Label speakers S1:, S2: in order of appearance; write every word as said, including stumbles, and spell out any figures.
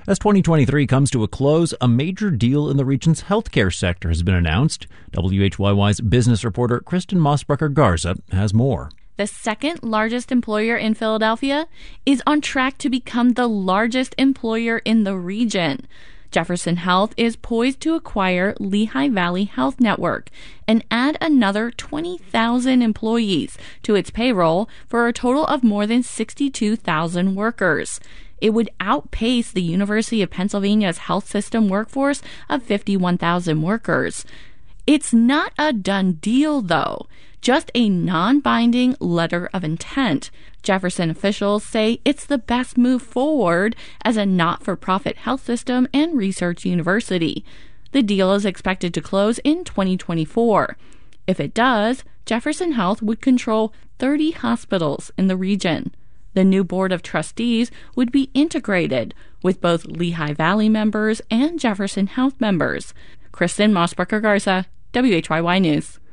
S1: As twenty twenty-three comes to a close, a major deal in the region's healthcare sector has been announced. W H Y Y's business reporter Kristen Mosbacher Garza has more.
S2: The second largest employer in Philadelphia is on track to become the largest employer in the region. Jefferson Health is poised to acquire Lehigh Valley Health Network and add another twenty thousand employees to its payroll for a total of more than sixty-two thousand workers. It would outpace the University of Pennsylvania's health system workforce of fifty-one thousand workers. It's not a done deal, though, just a non-binding letter of intent. Jefferson officials say it's the best move forward as a not-for-profit health system and research university. The deal is expected to close in twenty twenty-four. If it does, Jefferson Health would control thirty hospitals in the region. The new board of trustees would be integrated with both Lehigh Valley members and Jefferson Health members. Kristen Mosbacher Garza, W H Y Y News.